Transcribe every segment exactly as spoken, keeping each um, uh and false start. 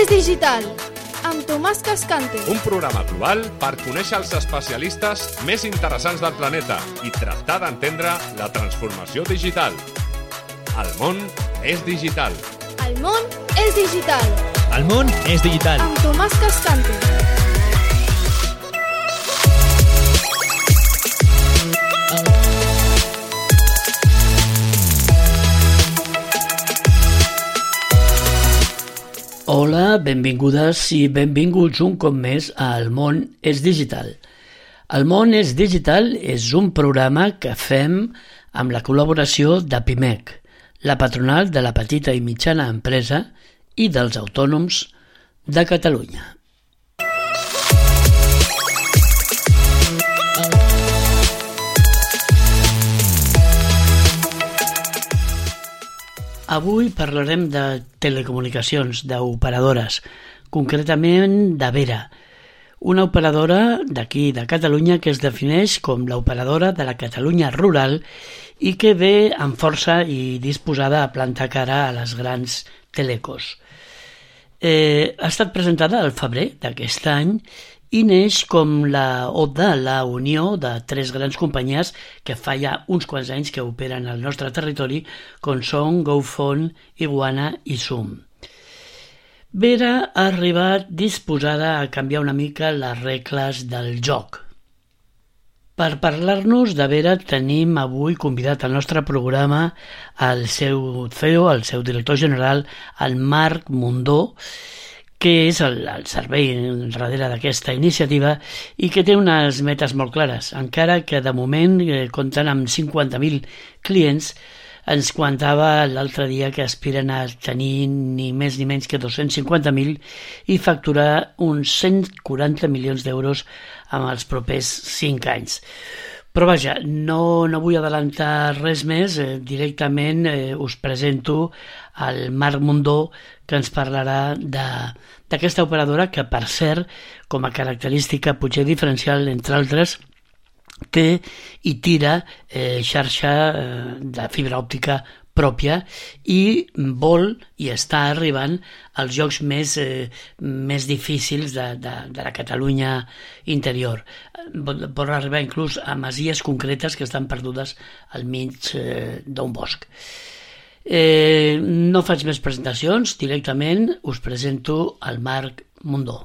és digital, amb Tomàs Cascante. Un programa global per conèixer els especialistes més interessants del planeta i tractar d'entendre la transformació digital. El món és digital. El món és digital. El món és digital. Amb Tomàs Cascante. Hola, benvingudes i benvinguts un cop més a El món és digital. El món és digital és un programa que fem amb la col·laboració de Pimec, la patronal de la petita i mitjana empresa i dels autònoms de Catalunya. Avui parlarem de telecomunicacions, d'operadores, concretament de Vera, una operadora d'aquí de Catalunya que es defineix com l'operadora de la Catalunya rural i que ve amb força i disposada a plantar cara a les grans telecos. Eh, ha estat presentada al febrer d'aquest any i neix com la O D A, la unió de tres grans companyies que fa ja uns quants anys que operen al nostre territori, com són GoPhone, Iguana i Zoom. Vera ha arribat disposada a canviar una mica les regles del joc. Per parlar-nos de Vera tenim avui convidat al nostre programa el seu C E O, el seu director general, el Marc Mundó, que és el, el servei darrere d'aquesta iniciativa i que té unes metes molt clares, encara que de moment eh, compten amb cinquanta mil clients. Ens comentava l'altre dia que aspiren a tenir ni més ni menys que dos-cents cinquanta mil i facturar uns cent quaranta milions d'euros en els propers cinc anys. Però vaja, no, no vull adelantar res més, eh, directament eh, us presento el Marc Mundó, que ens parlarà d'aquesta operadora que, per cert, com a característica potser diferencial, entre altres, té i tira eh, xarxa eh, de fibra òptica pròpia i vol i està arribant als llocs més, eh, més difícils de, de, de la Catalunya interior. Pot arribar inclús a masies concretes que estan perdudes al mig eh, d'un bosc. Eh, no faig més presentacions, directament us presento el Marc Mundó.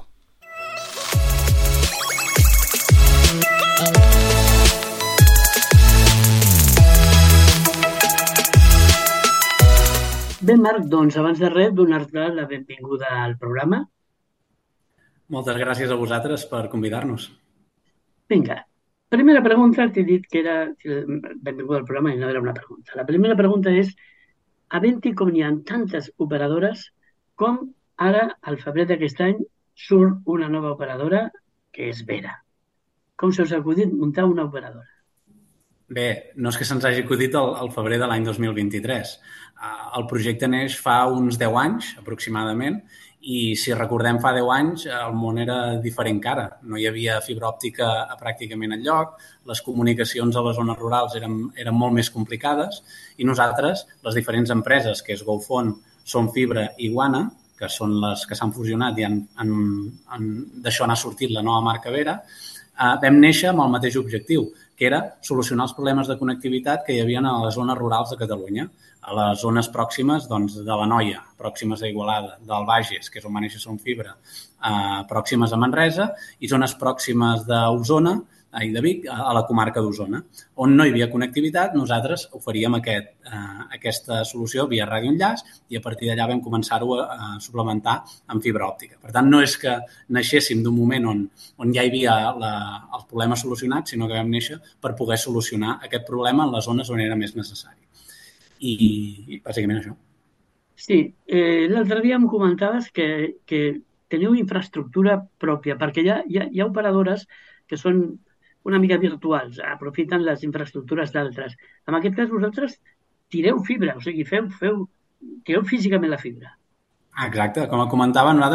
Bé, Marc, doncs abans de res donar-te la benvinguda al programa. Moltes gràcies a vosaltres per convidar-nos. Vinga, primera pregunta, t'he dit que era benvinguda al programa i no era una pregunta. La primera pregunta és, havent-hi com n'hi ha tantes operadores, com ara, al febrer d'aquest any, surt una nova operadora, que és Vera. Com se us ha acudit muntar una operadora? Bé, no és que se'ns hagi acudit al, al febrer de l'any dos mil vint-i-tres. Uh, el projecte neix fa uns deu anys, aproximadament, i si recordem fa deu anys el món era diferent que ara. No hi havia fibra òptica a pràcticament enlloc, les comunicacions a les zones rurals eren, eren molt més complicades i nosaltres, les diferents empreses, que és GoPhone, Som Fibra i Iguana, que són les que s'han fusionat i han, han, han, d'això n'ha sortit la nova marca Vera, uh, vam néixer amb el mateix objectiu, que era solucionar els problemes de connectivitat que hi havia a les zones rurals de Catalunya, a les zones pròximes doncs, de l'Anoia, pròximes a Igualada, del Bages, que és on va néixer Som Fibra, eh, pròximes a Manresa, i zones pròximes d'Osona i de Vic, a la comarca d'Osona. On no hi havia connectivitat, nosaltres oferíem aquest, eh, aquesta solució via radioenllaç i a partir d'allà vam començar-ho a, a suplementar amb fibra òptica. Per tant, no és que naixéssim d'un moment on, on ja hi havia la, els problemes solucionats, sinó que vam néixer per poder solucionar aquest problema en les zones on era més necessari. I, i bàsicament això. Sí, eh, l'altre dia em comentaves que, que teniu infraestructura pròpia, perquè hi ha, hi ha, hi ha operadores que són una mica virtuals, aprofiten les infraestructures d'altres. En aquest cas, vosaltres tireu fibra, o sigui, feu, feu, tireu físicament la fibra. Exacte, com comentava, nosaltres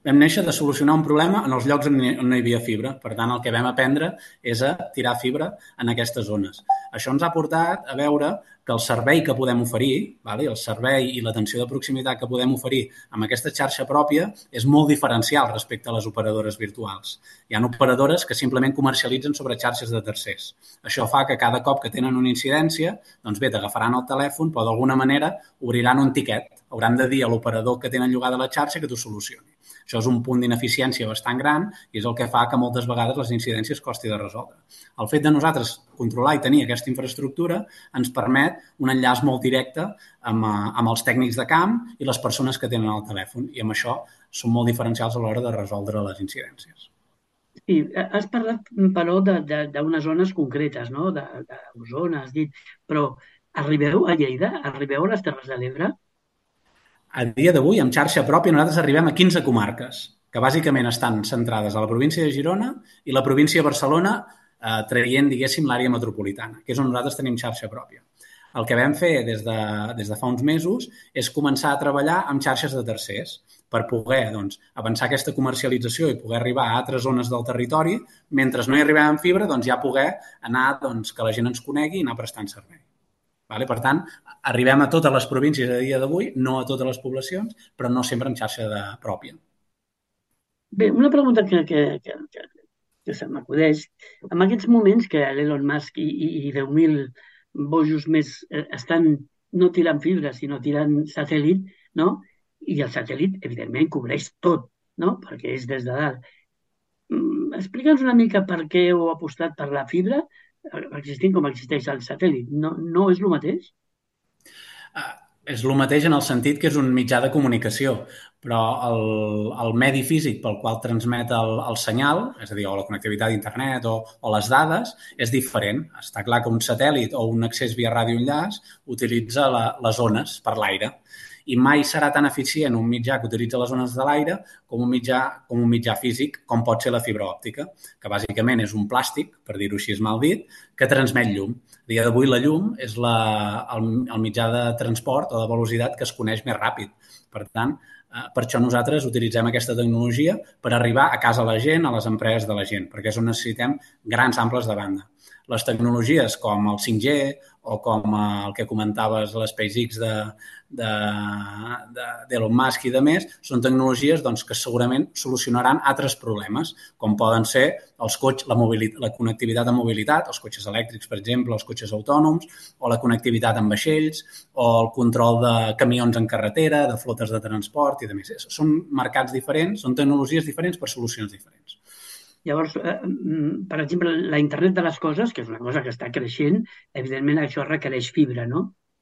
vam néixer de solucionar un problema en els llocs on no hi havia fibra. Per tant, el que vam aprendre és a tirar fibra en aquestes zones. Això ens ha portat a veure que el servei que podem oferir, vale? el servei i l'atenció de proximitat que podem oferir amb aquesta xarxa pròpia és molt diferencial respecte a les operadores virtuals. Hi ha operadores que simplement comercialitzen sobre xarxes de tercers. Això fa que cada cop que tenen una incidència, doncs bé, t'agafaran el telèfon, però d'alguna manera obriran un tiquet. Hauran de dir a l'operador que tenen llogada la xarxa que t'ho solucioni. Això és un punt d'ineficiència bastant gran i és el que fa que moltes vegades les incidències costi de resoldre. El fet de nosaltres controlar i tenir aquesta infraestructura ens permet un enllaç molt directe amb, amb els tècnics de camp i les persones que tenen el telèfon. I amb això són molt diferencials a l'hora de resoldre les incidències. Sí, has parlat, però, d'unes zones concretes, no? d'Osona, has dit, però arribeu a Lleida? Arribeu a les Terres de l'Ebre? A dia d'avui, amb xarxa pròpia, nosaltres arribem a quinze comarques, que bàsicament estan centrades a la província de Girona i la província de Barcelona, eh, traient, diguéssim, l'àrea metropolitana, que és on nosaltres tenim xarxa pròpia. El que vam fer des de, des de fa uns mesos és començar a treballar amb xarxes de tercers per poder doncs, avançar aquesta comercialització i poder arribar a altres zones del territori, mentre no hi arribem amb fibra, doncs ja poder anar, doncs, que la gent ens conegui i anar prestant servei. Vale? Per tant, arribem a totes les províncies a dia d'avui, no a totes les poblacions, però no sempre amb xarxa de pròpia. Bé, una pregunta que, que, que, que, que se m'acudeix. En aquests moments que l'Elon Musk i, i, i deu mil bojos més estan no tirant fibra, sinó tirant satèl·lit, no? I el satèl·lit, evidentment, cobreix tot, no? Perquè és des de dalt. Explica'ns una mica per què heu apostat per la fibra, existint com existeix el satèl·lit. No, no és el mateix? Uh, és el mateix en el sentit que és un mitjà de comunicació, però el, el medi físic pel qual transmet el, el senyal, és a dir, o la connectivitat d'internet o, o les dades, és diferent. Està clar que un satèl·lit o un accés via radioenllaç utilitza la, les ones per l'aire i mai serà tan eficient un mitjà que utilitza les ones de l'aire com un mitjà, com un mitjà físic, com pot ser la fibra òptica, que bàsicament és un plàstic, per dir-ho així mal dit, que transmet llum. A dia d'avui la llum és la, el, el mitjà de transport o de velocitat que es coneix més ràpid. Per tant, eh, per això nosaltres utilitzem aquesta tecnologia per arribar a casa la gent, a les empreses de la gent, perquè és on necessitem grans amples de banda. Les tecnologies com el cinc G o com el que comentaves l'SpaceX de, de, de, d'Elon Musk i de més, són tecnologies doncs, que segurament solucionaran altres problemes, com poden ser els cotxes, la, mobilitat, la connectivitat amb mobilitat, els cotxes elèctrics, per exemple, els cotxes autònoms, o la connectivitat amb vaixells, o el control de camions en carretera, de flotes de transport i de més. Són mercats diferents, són tecnologies diferents per solucions diferents. Llavors, eh, per exemple, la internet de les coses, que és una cosa que està creixent, evidentment això requereix fibra, no?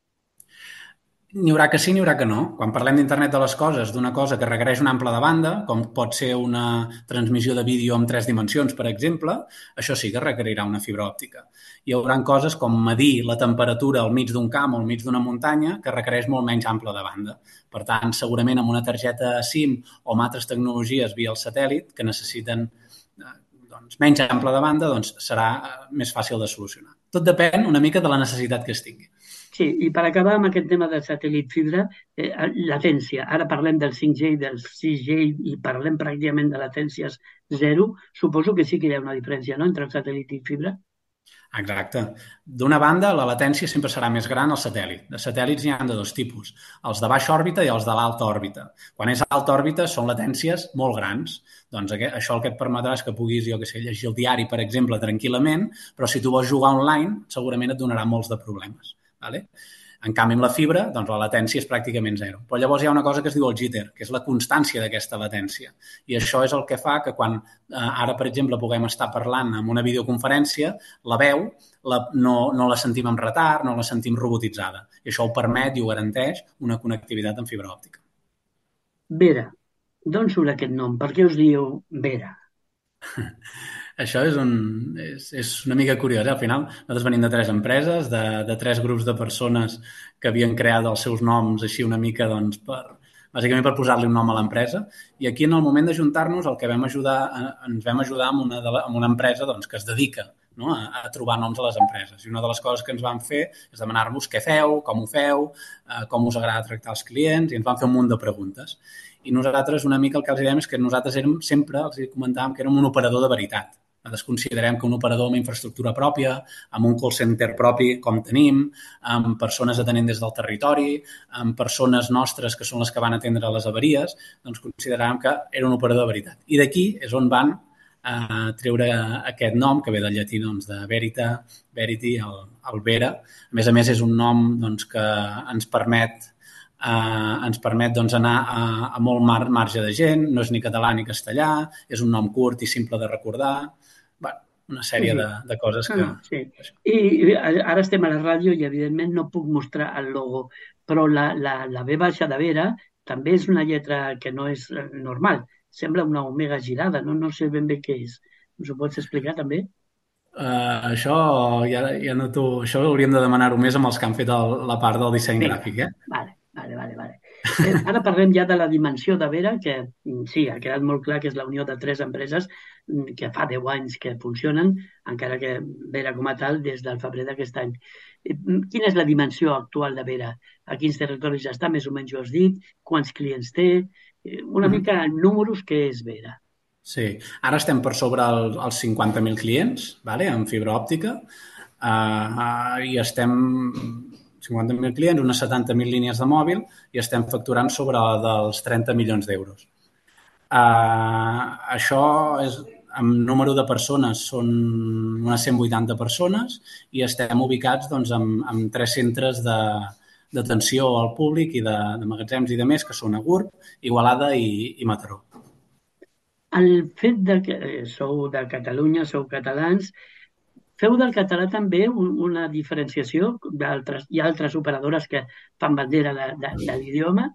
N'hi haurà que sí, n'hi haurà que no. Quan parlem d'internet de les coses, d'una cosa que requereix una ampla de banda, com pot ser una transmissió de vídeo en tres dimensions, per exemple, això sí que requerirà una fibra òptica. Hi haurà coses com medir la temperatura al mig d'un camp o al mig d'una muntanya que requereix molt menys ampla de banda. Per tant, segurament amb una targeta SIM o amb altres tecnologies via el satèl·lit que necessiten doncs, menys ample de banda, doncs serà més fàcil de solucionar. Tot depèn una mica de la necessitat que es tingui. Sí, i per acabar amb aquest tema de satèl·lit fibra, eh, latència, ara parlem del cinc G i del sis G i parlem pràcticament de latències zero, suposo que sí que hi ha una diferència, no?, entre el satèl·lit i fibra. Exacte. D'una banda, la latència sempre serà més gran al satèl·lit. De satèl·lits n'hi ha de dos tipus, els de baixa òrbita i els de l'alta òrbita. Quan és alta òrbita són latències molt grans. Doncs això el que et permetrà és que puguis, jo què sé, llegir el diari, per exemple, tranquil·lament, però si tu vols jugar online, segurament et donarà molts de problemes. Vale? En canvi, amb la fibra, doncs la latència és pràcticament zero. Però llavors hi ha una cosa que es diu el jitter, que és la constància d'aquesta latència. I això és el que fa que quan eh, ara, per exemple, puguem estar parlant en una videoconferència, la veu la, no, no la sentim amb retard, no la sentim robotitzada. I això ho permet i ho garanteix una connectivitat en fibra òptica. Vera. D'on surt aquest nom? Per què us dieu Vera? Això és, un, és, és una mica curiós. Eh? Al final, nosaltres venim de tres empreses, de, de tres grups de persones que havien creat els seus noms així una mica, doncs, per, bàsicament per posar-li un nom a l'empresa. I aquí, en el moment d'ajuntar-nos, el que vam ajudar, ens vam ajudar amb una, de la, amb una empresa doncs, que es dedica no? a, a trobar noms a les empreses. I una de les coses que ens van fer és demanar-vos què feu, com ho feu, eh, com us agrada tractar els clients, i ens van fer un munt de preguntes. I nosaltres una mica el que els dèiem és que nosaltres érem, sempre els comentàvem que érem un operador de veritat. Nosaltres considerem que un operador amb infraestructura pròpia, amb un call center propi com tenim, amb persones atenent des del territori, amb persones nostres que són les que van atendre les avaries, doncs consideràvem que era un operador de veritat. I d'aquí és on van eh, treure aquest nom, que ve del llatí doncs, de Verita, Verity, el, el Vera. A més a més, és un nom doncs, que ens permet Uh, ens permet doncs, anar a, a molt mar, marge de gent, no és ni català ni castellà, és un nom curt i simple de recordar, bueno, una sèrie sí, sí. De, de coses que... Ah, sí. I ara estem a la ràdio i evidentment no puc mostrar el logo, però la, la, la B baixa de Vera també és una lletra que no és normal, sembla una omega girada, no, no sé ben bé què és. Us ho pots explicar també? Uh, això ja, ja no t'ho... Això hauríem de demanar-ho més amb els que han fet el, la part del disseny Bé, gràfic, eh? Vale. Vale, vale, vale. Eh, ara parlem ja de la dimensió de Vera, que sí, ha quedat molt clar que és la unió de tres empreses que fa deu anys que funcionen, encara que Vera com a tal des del febrer d'aquest any. Quina és la dimensió actual de Vera? A quins territoris està, més o menys ho has dit? Quants clients té? Una mm. mica números, què és Vera? Sí, ara estem per sobre el, els cinquanta mil clients, vale? En fibra òptica, uh, uh, i estem... cinquanta mil clients, unes setanta mil línies de mòbil i estem facturant sobre dels trenta milions d'euros. Uh, això és, amb número de persones són unes cent vuitanta persones i estem ubicats doncs, en, en tres centres de, d'atenció al públic i de, de magatzems i de més, que són a Gurb, Igualada i, i Mataró. El fet de que sou de Catalunya, sou catalans, feu del català també una diferenciació d'altres, hi ha altres operadores que fan bandera de, de, de l'idioma?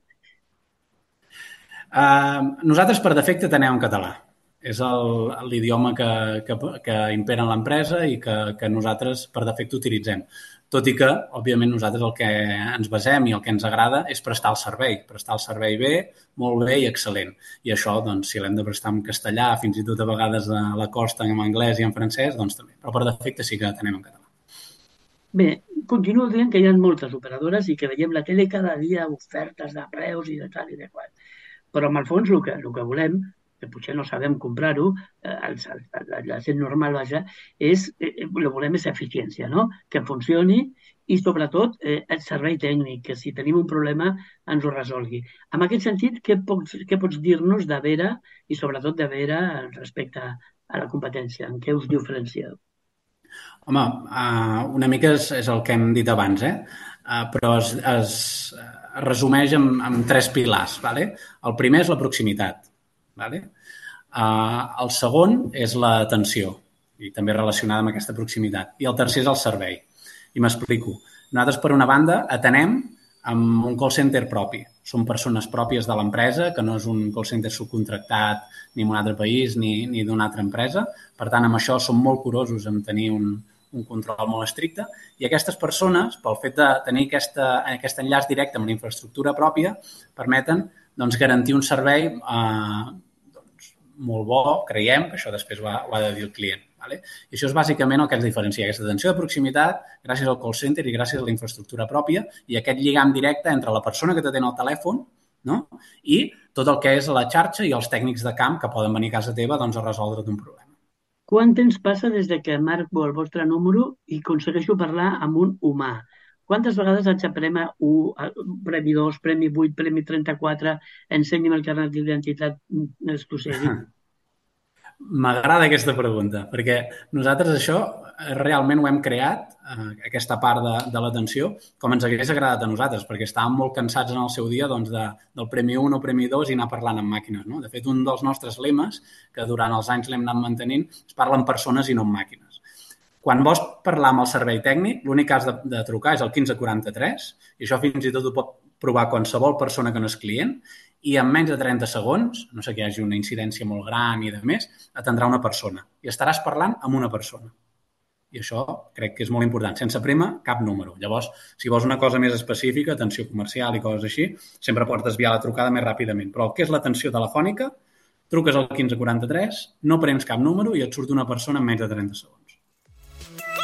Uh, nosaltres per defecte tenim en català. És el, l'idioma que, que, que impera en l'empresa i que, que nosaltres per defecte utilitzem. Tot i que, òbviament, nosaltres el que ens basem i el que ens agrada és prestar el servei. Prestar el servei bé, molt bé i excel·lent. I això, doncs, si l'hem de prestar en castellà, fins i tot a vegades a la costa en anglès i en francès, doncs també. Però per defecte sí que tenim en català. Bé, continuo dient que hi ha moltes operadores i que veiem la tele cada dia, ofertes de preus i de tal i de qual. Però, en el fons, el que, el que volem, que potser no sabem comprar-ho, eh, la, la gent normal, vaja, és, eh, el que volem és eficiència, no? Que funcioni i, sobretot, eh, el servei tècnic, que si tenim un problema ens ho resolgui. En aquest sentit, què pots, què pots dir-nos de Vera i, sobretot, de Vera respecte a la competència? En què us diferencieu? Home, uh, una mica és, és el que hem dit abans, eh? Uh, però es, es, es resumeix en, en tres pilars. Vale? El primer és la proximitat. Vale? Uh, el segon és l'atenció, i també relacionada amb aquesta proximitat. I el tercer és el servei. I m'explico. Nosaltres, per una banda, atenem amb un call center propi. Són persones pròpies de l'empresa, que no és un call center subcontractat ni en un altre país ni, ni d'una altra empresa. Per tant, amb això som molt curosos en tenir un, un control molt estricte. I aquestes persones, pel fet de tenir aquesta, aquest enllaç directe amb la infraestructura pròpia, permeten doncs, garantir un servei eh, molt bo, creiem, que això després ho ha, ho ha de dir el client. Vale? I això és bàsicament el que ens diferencia, aquesta atenció de proximitat gràcies al call center i gràcies a la infraestructura pròpia i aquest lligam directe entre la persona que t'atén al telèfon, no? I tot el que és la xarxa i els tècnics de camp que poden venir a casa teva doncs, a resoldre't un problema. Quant temps passa des de que marco el vostre número i aconsegueixo parlar amb un humà? Quantes vegades haig de premi u, premi dos, premi vuit, premi trenta-quatre, ensenyi'm el carnet d'identitat exclusiu? M'agrada aquesta pregunta, perquè nosaltres això realment ho hem creat, aquesta part de, de l'atenció, com ens hagués agradat a nosaltres, perquè estàvem molt cansats en el seu dia doncs, de, del Premi u o Premi dos i anar parlant amb màquines. No? De fet, un dels nostres lemes, que durant els anys l'hem anat mantenint, es parla amb persones i no amb màquines. Quan vols parlar amb el servei tècnic, l'únic cas de, de trucar és el quinze quaranta-tres, i això fins i tot ho pot provar qualsevol persona que no és client, i en menys de trenta segons, no sé que hi hagi una incidència molt gran i de més, atendrà una persona. I estaràs parlant amb una persona. I això crec que és molt important. Sense prima, cap número. Llavors, si vols una cosa més específica, atenció comercial i coses així, sempre pots desviar la trucada més ràpidament. Però el que és l'atenció telefònica, truques al quinze quaranta-tres, no prens cap número i et surt una persona en menys de trenta segons.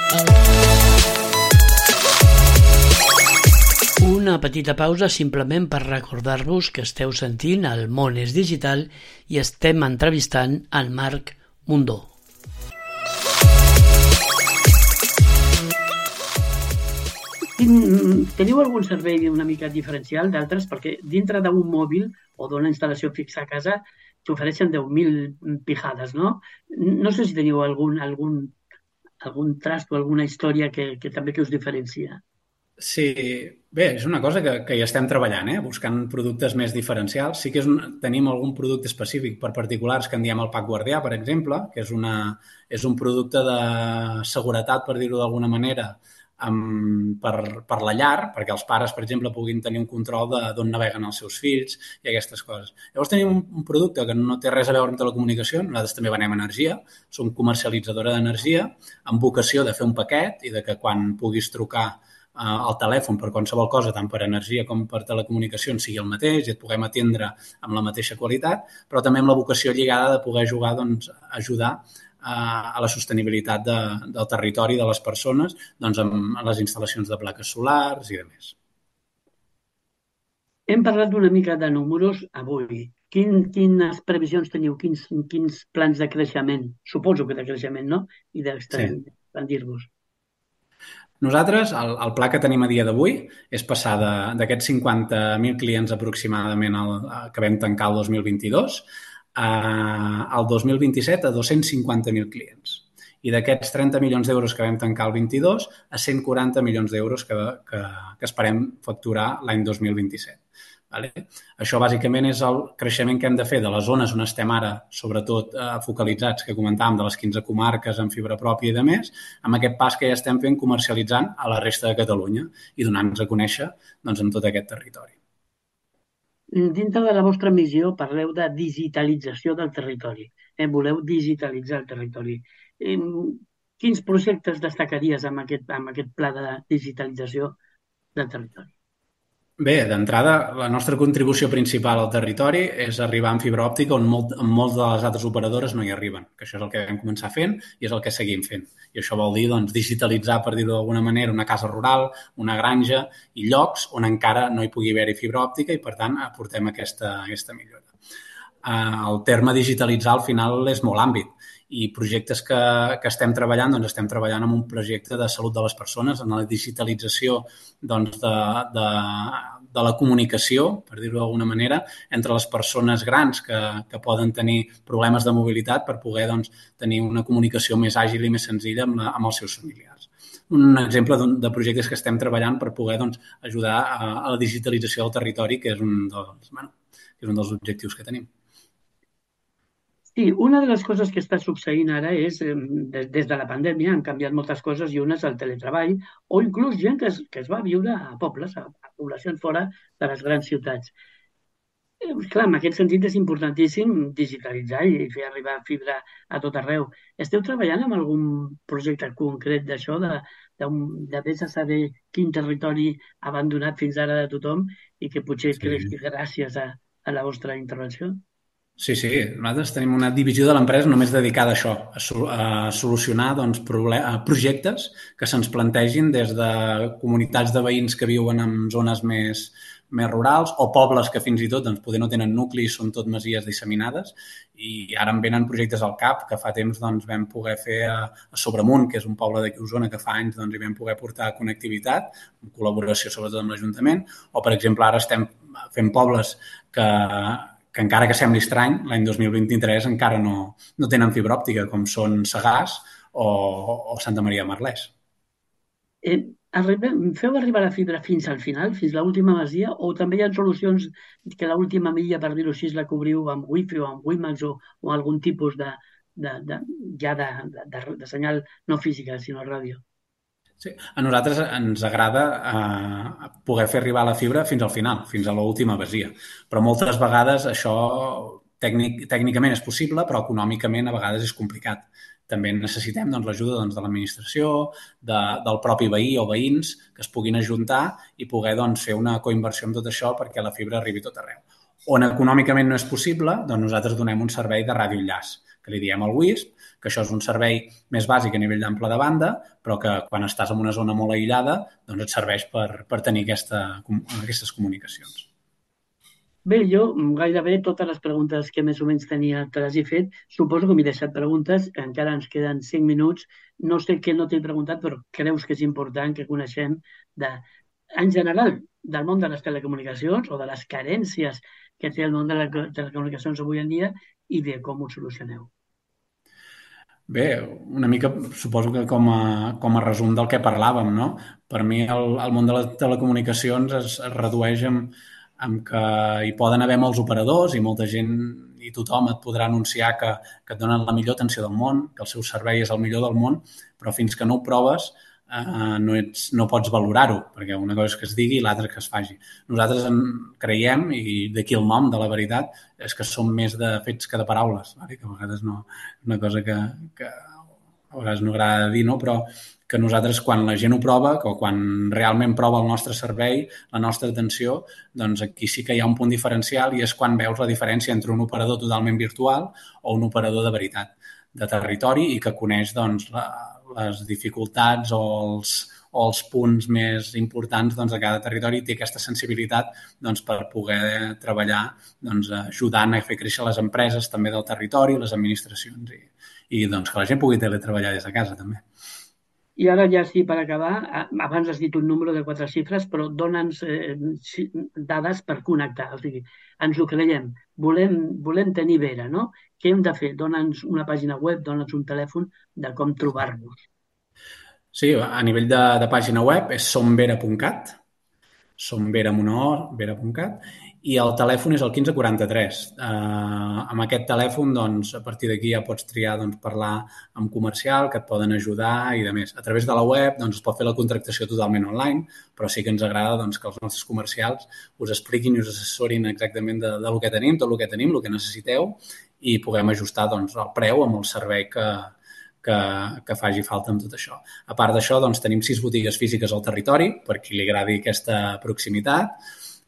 Una petita pausa simplement per recordar-vos que esteu sentint El món és digital i estem entrevistant el Marc Mundó. Teniu algun servei una mica diferencial d'altres? Perquè dintre d'un mòbil o d'una instal·lació fixa a casa t'ofereixen deu mil pijades, no? No sé si teniu algun, algun, algun trast o alguna història que, que també que us diferencia. Sí, bé, és una cosa que, que hi estem treballant, eh? Buscant productes més diferencials. Sí que és un, tenim algun producte específic per particulars que en diem el Pack Guardià, per exemple, que és, una, és un producte de seguretat, per dir-ho d'alguna manera, amb, per, per la llar, perquè els pares, per exemple, puguin tenir un control d'on naveguen els seus fills i aquestes coses. Llavors tenim un, un producte que no té res a veure amb telecomunicació, nosaltres també venem energia, som comercialitzadora d'energia, amb vocació de fer un paquet i de que quan puguis trucar al telèfon per qualsevol cosa, tant per energia com per telecomunicacions, sigui el mateix i et puguem atendre amb la mateixa qualitat, però també amb la vocació lligada de poder jugar, doncs, ajudar a la sostenibilitat de, del territori de les persones, doncs, amb les instal·lacions de plaques solars i demés. Hem parlat una mica de números avui. Quin, quines previsions teniu? Quins, quins plans de creixement? Suposo que de creixement, no? I d'expandir-vos. Sí. Nosaltres, el, el pla que tenim a dia d'avui és passar d'aquests cinquanta mil clients aproximadament el, que vam tancar el dos mil vint-i-dos a, al dos mil vint-i-set a dos-cents cinquanta mil clients. I d'aquests trenta milions d'euros que vam tancar el vint-i-dos a cent quaranta milions d'euros que, que, que esperem facturar l'any dos mil vint-i-set. Vale? Això bàsicament és el creixement que hem de fer de les zones on estem ara, sobretot eh, focalitzats, que comentàvem, de les quinze comarques amb fibra pròpia i de més, amb aquest pas que ja estem fent comercialitzant a la resta de Catalunya i donant-nos a conèixer, doncs, en tot aquest territori. Dintre de la vostra missió parleu de digitalització del territori. Eh? Voleu digitalitzar el territori. Eh, quins projectes destacaries amb aquest, amb aquest pla de digitalització del territori? Bé, d'entrada, la nostra contribució principal al territori és arribar amb fibra òptica on molt, en moltes de les altres operadores no hi arriben, que això és el que vam començar fent i és el que seguim fent. I això vol dir, doncs, digitalitzar, per dir-ho d'alguna manera, una casa rural, una granja i llocs on encara no hi pugui haver-hi fibra òptica i, per tant, aportem aquesta, aquesta millora. El terme digitalitzar, al final, és molt àmbit. I projectes que, que estem treballant, doncs estem treballant en un projecte de salut de les persones, en la digitalització doncs, de, de, de la comunicació, per dir-ho d'alguna manera, entre les persones grans que, que poden tenir problemes de mobilitat per poder doncs, tenir una comunicació més àgil i més senzilla amb, la, amb els seus familiars. Un exemple de projectes que estem treballant per poder doncs, ajudar a, a la digitalització del territori, que és un dels, bueno, que és un dels objectius que tenim. Sí, una de les coses que està succeint ara és, des, des de la pandèmia, han canviat moltes coses i una és el teletreball o inclús gent que es, que es va viure a pobles, a, a poblacions fora de les grans ciutats. Eh, clar, en aquest sentit és importantíssim digitalitzar i fer arribar fibra a tot arreu. Esteu treballant amb algun projecte concret d'això, de, de, de vés a saber quin territori ha abandonat fins ara de tothom i que potser sí. creixi gràcies a, a la vostra intervenció? Sí, sí. Nosaltres tenim una divisió de l'empresa només dedicada a això, a, sol a solucionar doncs, projectes que se'ns plantegin des de comunitats de veïns que viuen en zones més, més rurals o pobles que fins i tot doncs, poder no tenen nuclis, són tot masies disseminades i ara em venen projectes al cap que fa temps doncs, vam poder fer a, a Sobremunt, que és un poble d'aquí a Osona que fa anys doncs, hi vam poder portar connectivitat, en col·laboració sobretot amb l'Ajuntament, o per exemple ara estem fent pobles que que encara que sembli estrany, l'any dos mil vint-i-tres encara no, no tenen fibra òptica, com són Sagàs o, o Santa Maria de Merlès. Eh, arriba, feu arribar la fibra fins al final, fins a l'última masia, o també hi ha solucions que l'última milla, per dir-ho així, la cobriu amb wifi o amb WiMAX o, o algun tipus de, de, de, ja de, de, de senyal no física, sinó ràdio? Sí. A nosaltres ens agrada eh, poder fer arribar la fibra fins al final, fins a l'última masia. Però moltes vegades això tècnic, tècnicament és possible, però econòmicament a vegades és complicat. També necessitem doncs, l'ajuda doncs, de l'administració, de, del propi veí o veïns que es puguin ajuntar i poder doncs, fer una coinversió amb tot això perquè la fibra arribi tot arreu. On econòmicament no és possible, doncs nosaltres donem un servei de radioenllaç, que li diem el Wisp, que això és un servei més bàsic a nivell d'ample de banda, però que quan estàs en una zona molt aïllada doncs et serveix per, per tenir aquesta, aquestes comunicacions. Bé, jo gairebé totes les preguntes que més o menys tenia te les he fet. Suposo que m'he deixat preguntes, encara ens queden cinc minuts. No sé què no t'he preguntat, però creus que és important que coneixem de, en general del món de les telecomunicacions o de les carències que té el món de les telecomunicacions avui en dia i de com ho solucioneu. Bé, una mica suposo que com a, com a resum del que parlàvem, no? Per mi el, el món de les telecomunicacions es, es redueix amb, amb que hi poden haver molts operadors i molta gent i tothom et podrà anunciar que, que et donen la millor atenció del món, que el seu servei és el millor del món, però fins que no ho proves eh, no, ets, no pots valorar-ho, perquè una cosa és que es digui i l'altra que es faci. Nosaltres en creiem, i d'aquí el nom de la veritat, és que som més de fets que de paraules, vale? Que a vegades no és una cosa que, que a vegades no agrada dir, no? Però que nosaltres quan la gent ho prova, o quan realment prova el nostre servei, la nostra atenció, doncs aquí sí que hi ha un punt diferencial i és quan veus la diferència entre un operador totalment virtual o un operador de veritat, de territori i que coneix doncs, la, les dificultats o els, o els punts més importants doncs, de cada territori i té aquesta sensibilitat doncs, per poder treballar doncs, ajudant a fer créixer les empreses també del territori, les administracions i, i doncs, que la gent pugui teletreballar des de casa també. I ara ja sí, per acabar, abans has dit un número de quatre xifres, però dona'ns eh, dades per connectar. O sigui, ens ho creiem. Volem, volem tenir Vera, no? Què hem de fer? Dona'ns una pàgina web, dona'ns un telèfon de com trobar-nos. Sí, a nivell de, de pàgina web és somvera punt cat, somvera amb una o, vera punt cat, i el telèfon és el quinze quaranta-tres. Uh, amb aquest telèfon, doncs, a partir d'aquí ja pots triar doncs, parlar amb comercial, que et poden ajudar i de més. A través de la web doncs, es pot fer la contractació totalment online, però sí que ens agrada doncs, que els nostres comercials us expliquin i us assessorin exactament de, de lo que tenim, tot el que tenim, el que necessiteu, i puguem ajustar doncs, el preu amb el servei que, que, que faci falta amb tot això. A part d'això, doncs, tenim sis botigues físiques al territori, per qui li agradi aquesta proximitat.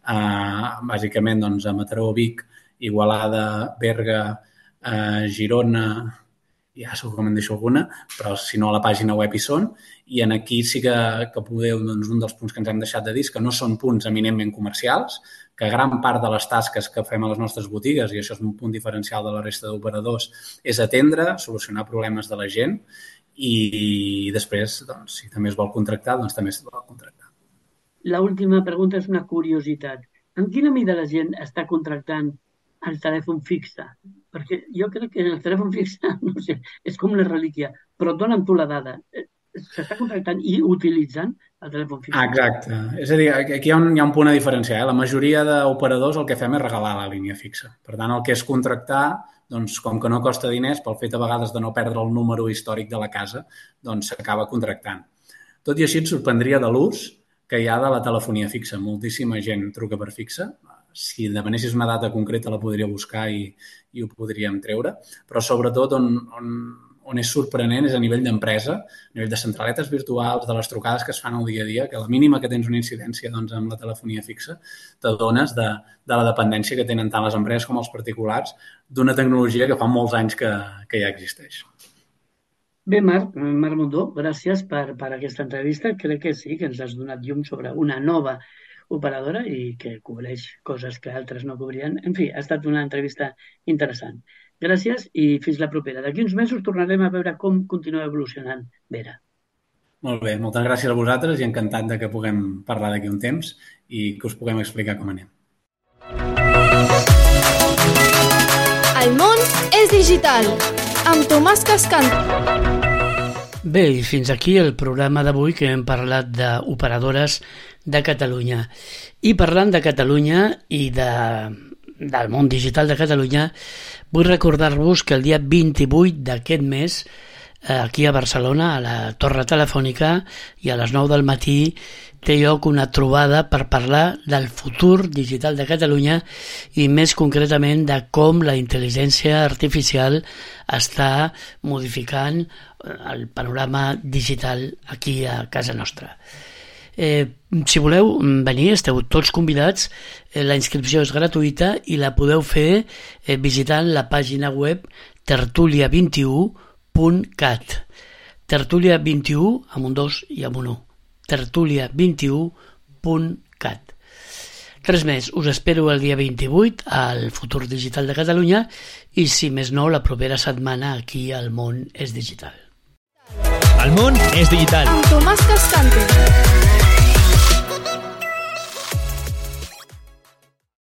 Uh, bàsicament doncs, a Mataró, Vic, Igualada, Berga, uh, Girona, ja segur que me'n deixo alguna, però si no a la pàgina web hi són, i en aquí sí que, que podeu, doncs, un dels punts que ens hem deixat de dir és que no són punts eminentment comercials, que gran part de les tasques que fem a les nostres botigues, i això és un punt diferencial de la resta d'operadors, és atendre, solucionar problemes de la gent i, i després, doncs, si també es vol contractar, doncs també es vol contractar. L'última pregunta és una curiositat. En quina mida la gent està contractant el telèfon fixe? Perquè jo crec que el telèfon fixe, no sé, és com una relíquia, però et donen tu la dada. S'està contractant i utilitzant el telèfon fixe. Exacte. És a dir, aquí hi ha un, hi ha un punt a diferenciar. Eh? La majoria d'operadors el que fem és regalar la línia fixa. Per tant, el que és contractar, doncs, com que no costa diners, pel fet a vegades de no perdre el número històric de la casa, doncs s'acaba contractant. Tot i així et sorprendria de l'ús que hi ha de la telefonia fixa. Moltíssima gent truca per fixa. Si demanessis una data concreta la podria buscar i, i ho podríem treure. Però sobretot on, on, on és sorprenent és a nivell d'empresa, a nivell de centraletes virtuals, de les trucades que es fan al dia a dia, que la mínima que tens una incidència doncs, amb la telefonia fixa, t'adones de, de la dependència que tenen tant les empreses com els particulars d'una tecnologia que fa molts anys que, que ja existeix. Bé, Marc, Marc Mundó, gràcies per, per aquesta entrevista. Crec que sí, que ens has donat llum sobre una nova operadora i que cobreix coses que altres no cobrien. En fi, ha estat una entrevista interessant. Gràcies i fins la propera. D'aquí uns mesos tornarem a veure com continua evolucionant Vera. Molt bé, moltes gràcies a vosaltres i encantat de que puguem parlar d'aquí un temps i que us puguem explicar com anem. El món és digital, amb Tomàs Cascante. Bé, i fins aquí el programa d'avui que hem parlat d'operadores de Catalunya. I parlant de Catalunya i de, del món digital de Catalunya, vull recordar-vos que el dia vint-i-vuit d'aquest mes, aquí a Barcelona, a la Torre Telefònica, i a les nou del matí, té lloc una trobada per parlar del futur digital de Catalunya i més concretament de com la intel·ligència artificial està modificant el panorama digital aquí a casa nostra. Eh, si voleu venir, esteu tots convidats, eh, la inscripció és gratuïta i la podeu fer eh, visitant la pàgina web tertulia vint i u punt cat. tertulia vint i u amb un dos i amb un u. tertulia vint i u punt cat. Res més, us espero el dia vint-i-vuit al Futur Digital de Catalunya i, si més no, la propera setmana aquí al Món és Digital. El món és digital. Amb Tomàs Cascante.